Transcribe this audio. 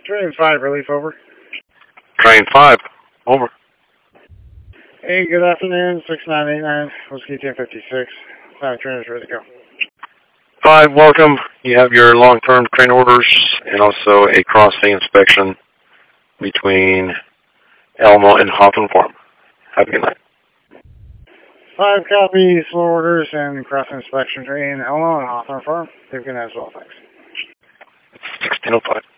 Train 5, relief, over. Train 5, over. Hey, good afternoon, 6989, Whiskey 1056. 5 train is ready to go. 5, welcome. You have your long-term train orders and also a crossing inspection between Elmo and Hawthorne Farm. Have a good night. 5 copies, slow orders, and cross inspection train Elmo and Hawthorne Farm. Have a good night as well, thanks. 1605.